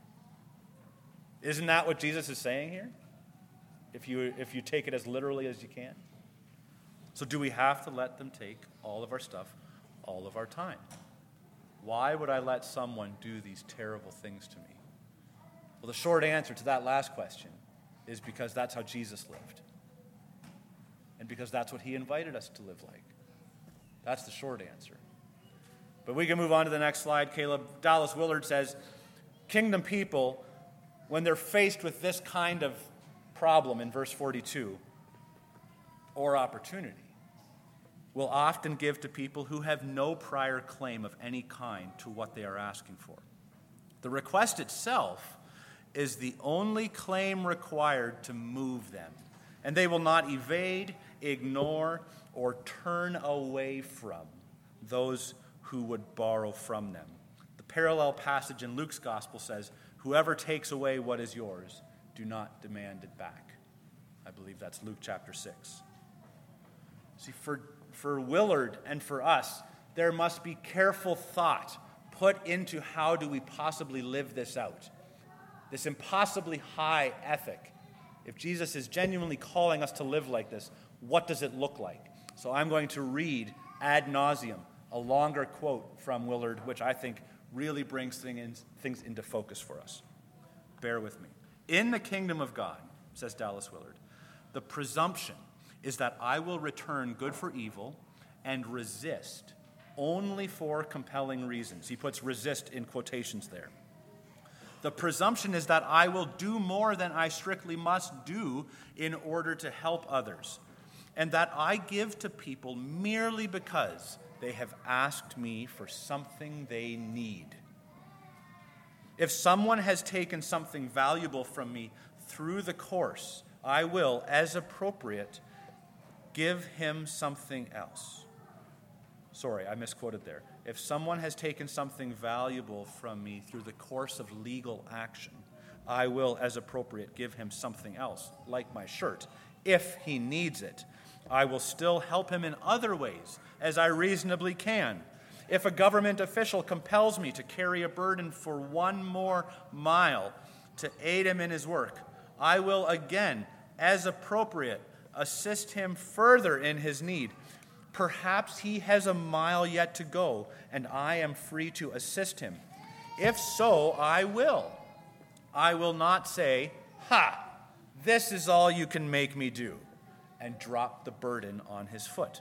Isn't that what Jesus is saying here? If you take it as literally as you can. So do we have to let them take all of our stuff all of our time? Why would I let someone do these terrible things to me? Well, the short answer to that last question is because that's how Jesus lived. And because that's what he invited us to live like. That's the short answer. But we can move on to the next slide, Caleb. Dallas Willard says, kingdom people, when they're faced with this kind of problem in verse 42, or opportunity, will often give to people who have no prior claim of any kind to what they are asking for. The request itself is the only claim required to move them, and they will not evade, ignore, or turn away from those who would borrow from them. The parallel passage in Luke's gospel says, whoever takes away what is yours, do not demand it back. I believe that's Luke chapter 6. See, for Willard and for us, there must be careful thought put into how do we possibly live this out. This impossibly high ethic. If Jesus is genuinely calling us to live like this, what does it look like? So I'm going to read ad nauseum a longer quote from Willard, which I think really brings things into focus for us. Bear with me. In the kingdom of God, says Dallas Willard, the presumption is that I will return good for evil and resist only for compelling reasons. He puts resist in quotations there. The presumption is that I will do more than I strictly must do in order to help others, and that I give to people merely because they have asked me for something they need. If someone has taken something valuable from me through the course, I will, as appropriate, give him something else. Sorry, I misquoted there. If someone has taken something valuable from me through the course of legal action, I will, as appropriate, give him something else, like my shirt, if he needs it. I will still help him in other ways, as I reasonably can. If a government official compels me to carry a burden for 1 more mile to aid him in his work, I will again, as appropriate, assist him further in his need. Perhaps he has a mile yet to go, and I am free to assist him. If so, I will. I will not say, "Ha, this is all you can make me do," and drop the burden on his foot.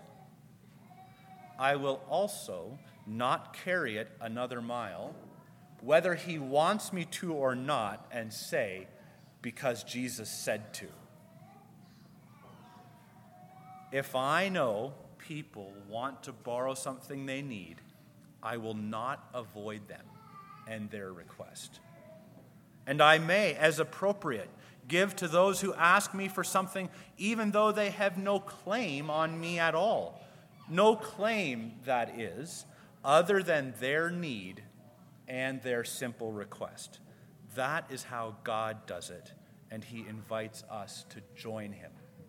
I will also not carry it another mile, whether he wants me to or not, and say, because Jesus said to. If I know people want to borrow something they need, I will not avoid them and their request. And I may, as appropriate, give to those who ask me for something, even though they have no claim on me at all. No claim, that is, other than their need and their simple request. That is how God does it, and he invites us to join him.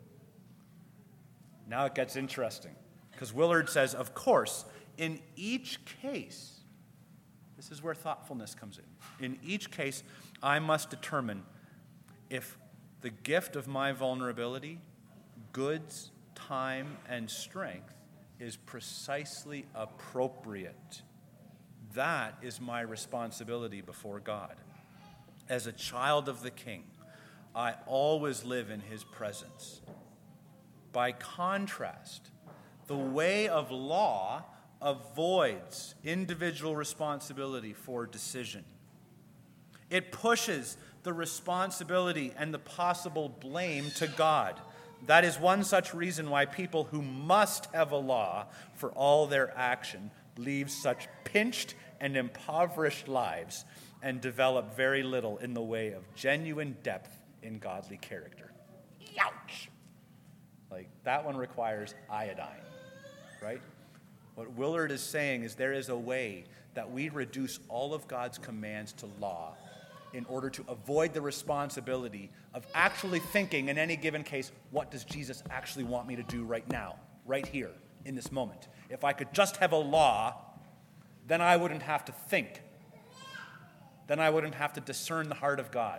Now it gets interesting, because Willard says, of course, in each case, this is where thoughtfulness comes in. In each case, I must determine if the gift of my vulnerability, goods, time, and strength is precisely appropriate. That is my responsibility before God. As a child of the King, I always live in his presence. By contrast, the way of law avoids individual responsibility for decision. It pushes the responsibility and the possible blame to God. That is one such reason why people who must have a law for all their action lead such pinched and impoverished lives and develop very little in the way of genuine depth in godly character. Ouch! Like, that one requires iodine, right? What Willard is saying is there is a way that we reduce all of God's commands to law in order to avoid the responsibility of actually thinking in any given case, what does Jesus actually want me to do right now, right here, in this moment? If I could just have a law, then I wouldn't have to think. Then I wouldn't have to discern the heart of God.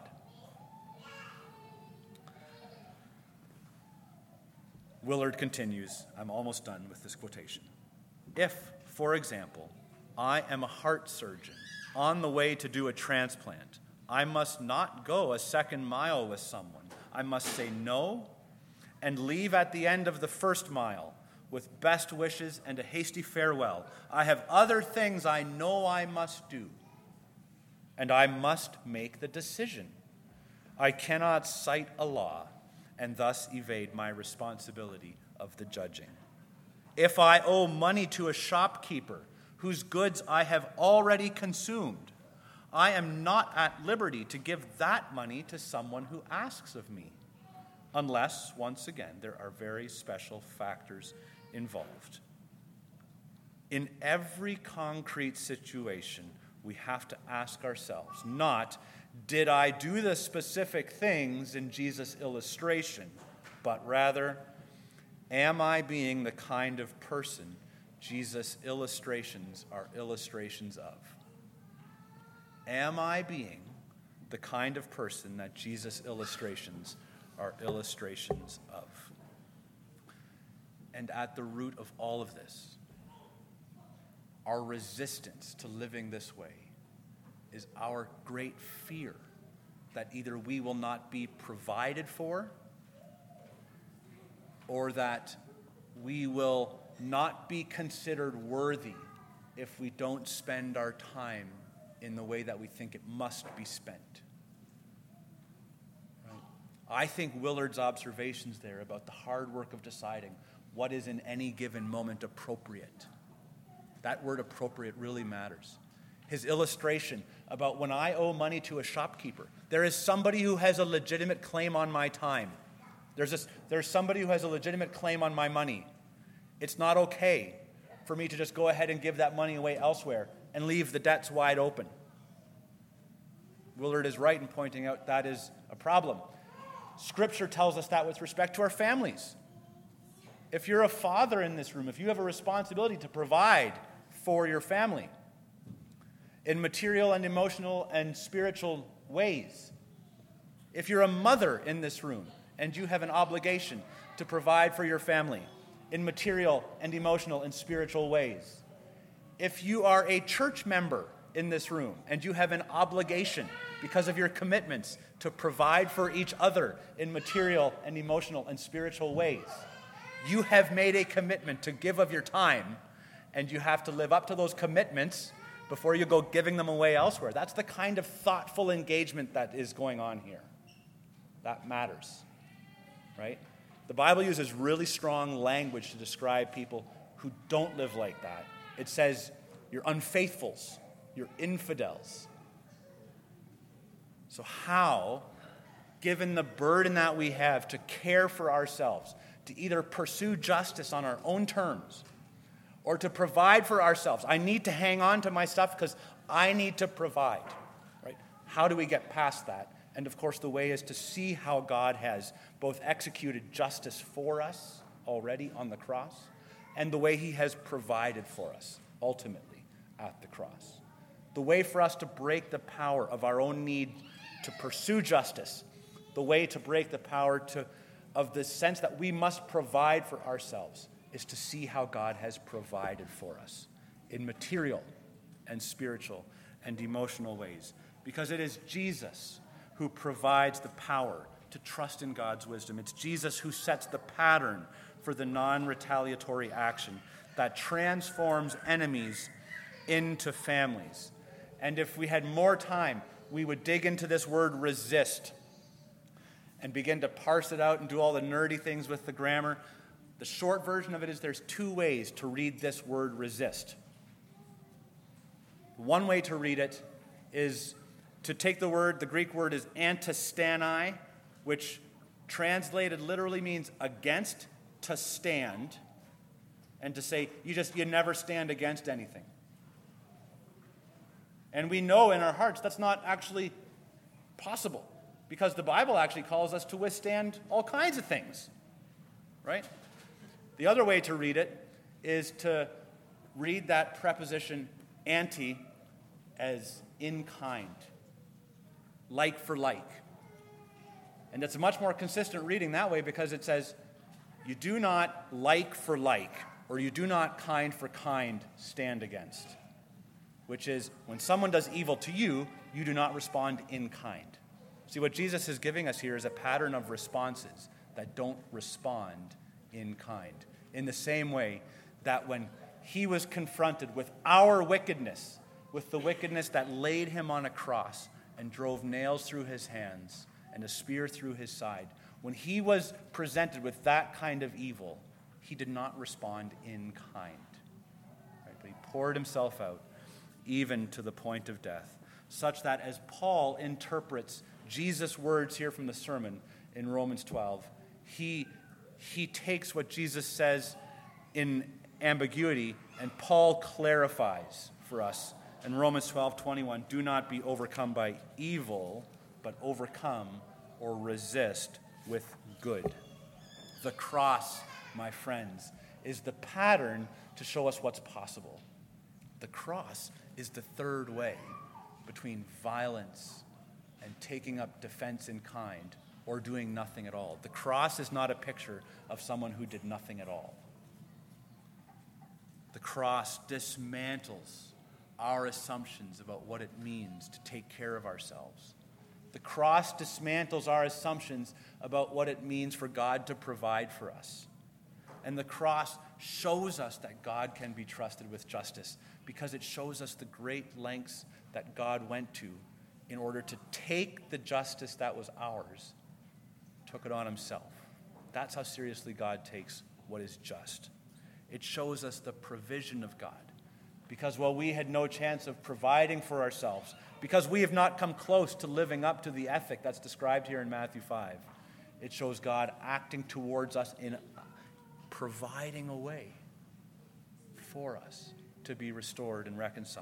Willard continues, I'm almost done with this quotation. If, for example, I am a heart surgeon on the way to do a transplant, I must not go a second mile with someone. I must say no and leave at the end of the first mile with best wishes and a hasty farewell. I have other things I know I must do, and I must make the decision. I cannot cite a law and thus evade my responsibility of the judging. If I owe money to a shopkeeper whose goods I have already consumed, I am not at liberty to give that money to someone who asks of me, unless, once again, there are very special factors involved. In every concrete situation, we have to ask ourselves, not, did I do the specific things in Jesus' illustration, but rather, am I being the kind of person Jesus' illustrations are illustrations of? Am I being the kind of person that Jesus' illustrations are illustrations of? And at the root of all of this, our resistance to living this way is our great fear that either we will not be provided for or that we will not be considered worthy if we don't spend our time in the way that we think it must be spent. Right? I think Willard's observations there about the hard work of deciding what is in any given moment appropriate. That word appropriate really matters. His illustration about when I owe money to a shopkeeper, there is somebody who has a legitimate claim on my time. There's somebody who has a legitimate claim on my money. It's not okay for me to just go ahead and give that money away elsewhere and leave the debts wide open. Willard is right in pointing out that is a problem. Scripture tells us that with respect to our families. If you're a father in this room, if you have a responsibility to provide for your family in material and emotional and spiritual ways, if you're a mother in this room and you have an obligation to provide for your family in material and emotional and spiritual ways, if you are a church member in this room and you have an obligation because of your commitments to provide for each other in material and emotional and spiritual ways, you have made a commitment to give of your time, and you have to live up to those commitments before you go giving them away elsewhere. That's the kind of thoughtful engagement that is going on here. That matters, right? The Bible uses really strong language to describe people who don't live like that. It says, you're unfaithfuls, you're infidels. So how, given the burden that we have to care for ourselves, to either pursue justice on our own terms or to provide for ourselves. I need to hang on to my stuff because I need to provide. Right? How do we get past that? And of course, the way is to see how God has both executed justice for us already on the cross and the way he has provided for us ultimately at the cross. The way for us to break the power of our own need to pursue justice, the way to break the power of the sense that we must provide for ourselves is to see how God has provided for us in material and spiritual and emotional ways. Because it is Jesus who provides the power to trust in God's wisdom. It's Jesus who sets the pattern for the non-retaliatory action that transforms enemies into families. And if we had more time, we would dig into this word resist and begin to parse it out and do all the nerdy things with the grammar. The short version of it is there's two ways to read this word resist. One way to read it is to take the Greek word is antistani, which translated literally means against, to stand, and to say you never stand against anything. And we know in our hearts that's not actually possible, because the Bible actually calls us to withstand all kinds of things, right? The other way to read it is to read that preposition anti as in kind, like for like. And it's a much more consistent reading that way because it says, you do not like for like, or you do not kind for kind stand against. Which is, when someone does evil to you, you do not respond in kind. See, what Jesus is giving us here is a pattern of responses that don't respond in kind. In the same way that when he was confronted with our wickedness, with the wickedness that laid him on a cross and drove nails through his hands and a spear through his side, when he was presented with that kind of evil, he did not respond in kind. Right? But he poured himself out, even to the point of death, such that as Paul interprets Jesus' words here from the sermon in Romans 12, he takes what Jesus says in ambiguity, and Paul clarifies for us in Romans 12:21, do not be overcome by evil, but overcome or resist with good. The cross, my friends, is the pattern to show us what's possible. The cross is the third way between violence and taking up defense in kind or doing nothing at all. The cross is not a picture of someone who did nothing at all. The cross dismantles our assumptions about what it means to take care of ourselves. The cross dismantles our assumptions about what it means for God to provide for us. And the cross shows us that God can be trusted with justice because it shows us the great lengths that God went to in order to take the justice that was ours, took it on himself. That's how seriously God takes what is just. It shows us the provision of God. Because while we had no chance of providing for ourselves, because we have not come close to living up to the ethic that's described here in Matthew 5, it shows God acting towards us in providing a way for us to be restored and reconciled.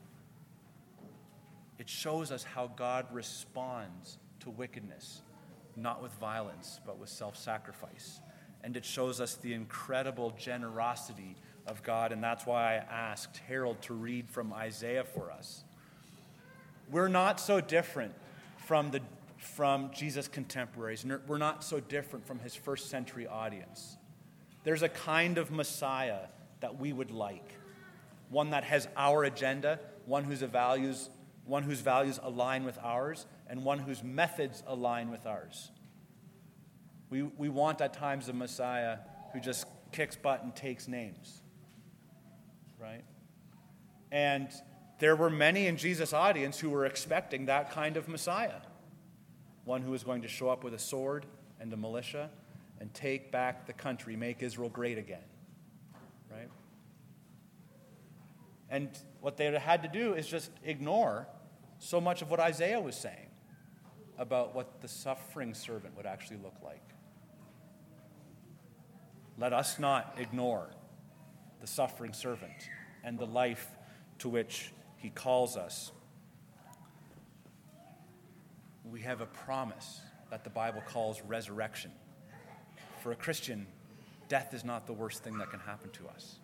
It shows us how God responds to wickedness, not with violence, but with self-sacrifice. And it shows us the incredible generosity of God, and that's why I asked Harold to read from Isaiah for us. We're not so different from Jesus' contemporaries. We're not so different from his first century audience. There's a kind of Messiah that we would like, one that has our agenda, one whose values align with ours, and one whose methods align with ours. We want at times a Messiah who just kicks butt and takes names, right? And there were many in Jesus' audience who were expecting that kind of Messiah, one who was going to show up with a sword and a militia and take back the country, make Israel great again, right? And what they had to do is just ignore so much of what Isaiah was saying about what the suffering servant would actually look like. Let us not ignore the suffering servant and the life to which he calls us. We have a promise that the Bible calls resurrection. For a Christian, death is not the worst thing that can happen to us.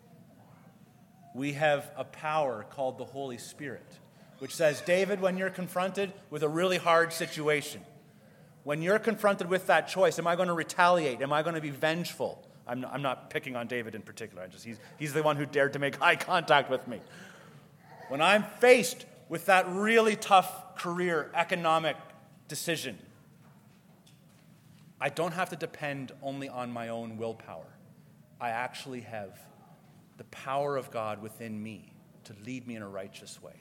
We have a power called the Holy Spirit, which says, David, when you're confronted with a really hard situation, when you're confronted with that choice, am I going to retaliate? Am I going to be vengeful? I'm not picking on David in particular. He's the one who dared to make eye contact with me. When I'm faced with that really tough career economic decision, I don't have to depend only on my own willpower. I actually have the power of God within me to lead me in a righteous way.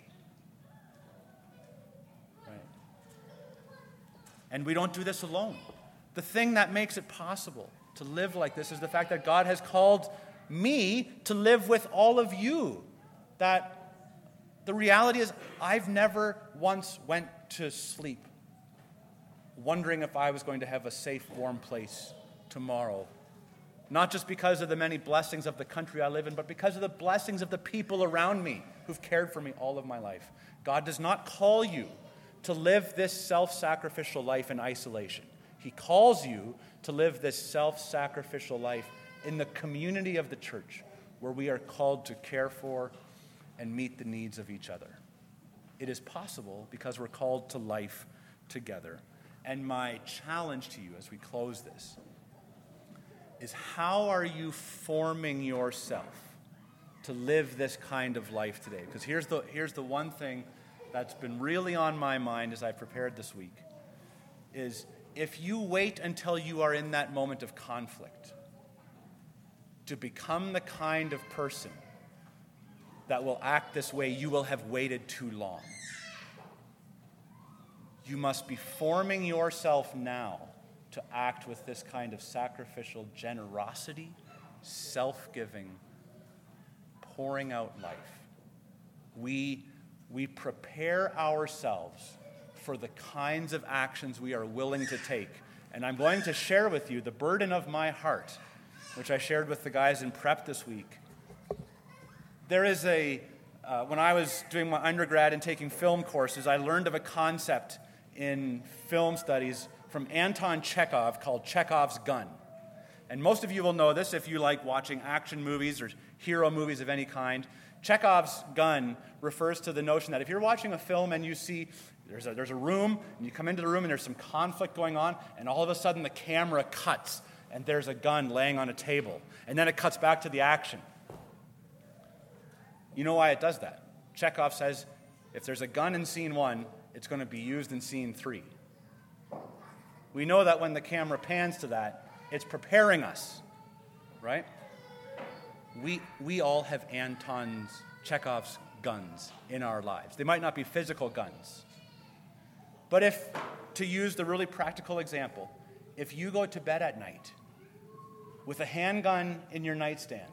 Right? And we don't do this alone. The thing that makes it possible to live like this is the fact that God has called me to live with all of you. That the reality is I've never once went to sleep wondering if I was going to have a safe, warm place tomorrow. Not just because of the many blessings of the country I live in, but because of the blessings of the people around me who've cared for me all of my life. God does not call you to live this self-sacrificial life in isolation. He calls you to live this self-sacrificial life in the community of the church, where we are called to care for and meet the needs of each other. It is possible because we're called to life together. And my challenge to you as we close this is, how are you forming yourself to live this kind of life today? Because here's the one thing that's been really on my mind as I prepared this week, is if you wait until you are in that moment of conflict to become the kind of person that will act this way, you will have waited too long. You must be forming yourself now to act with this kind of sacrificial generosity, self-giving, pouring out life. We prepare ourselves for the kinds of actions we are willing to take. And I'm going to share with you the burden of my heart, which I shared with the guys in prep this week. There is when I was doing my undergrad and taking film courses, I learned of a concept in film studies from Anton Chekhov called Chekhov's gun. And most of you will know this if you like watching action movies or hero movies of any kind. Chekhov's gun refers to the notion that if you're watching a film and you see there's a room, and you come into the room and there's some conflict going on, and all of a sudden the camera cuts and there's a gun laying on a table, and then it cuts back to the action. You know why it does that? Chekhov says if there's a gun in scene 1, it's going to be used in scene 3. We know that when the camera pans to that, it's preparing us, right? We all have Chekhov's guns in our lives. They might not be physical guns. But if, to use the really practical example, if you go to bed at night with a handgun in your nightstand,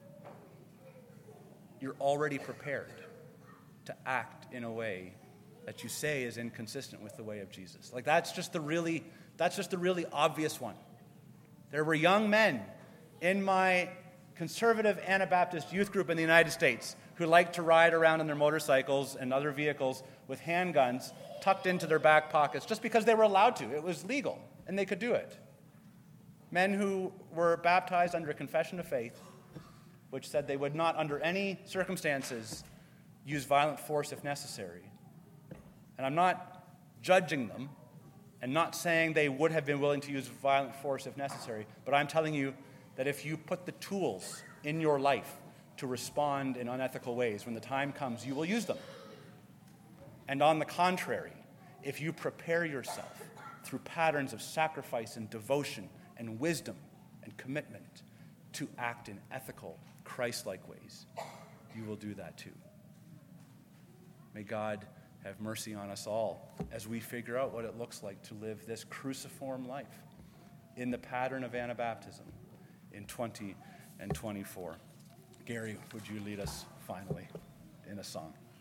you're already prepared to act in a way that you say is inconsistent with the way of Jesus. Like that's just the really obvious one. There were young men in my conservative Anabaptist youth group in the United States who liked to ride around on their motorcycles and other vehicles with handguns tucked into their back pockets just because they were allowed to. It was legal, and they could do it. Men who were baptized under a confession of faith, which said they would not, under any circumstances, use violent force if necessary. And I'm not judging them and not saying they would have been willing to use violent force if necessary, but I'm telling you that if you put the tools in your life to respond in unethical ways, when the time comes, you will use them. And on the contrary, if you prepare yourself through patterns of sacrifice and devotion and wisdom and commitment to act in ethical, Christ-like ways, you will do that too. May God have mercy on us all as we figure out what it looks like to live this cruciform life in the pattern of Anabaptism in 20 and 24. Gary, would you lead us finally in a song?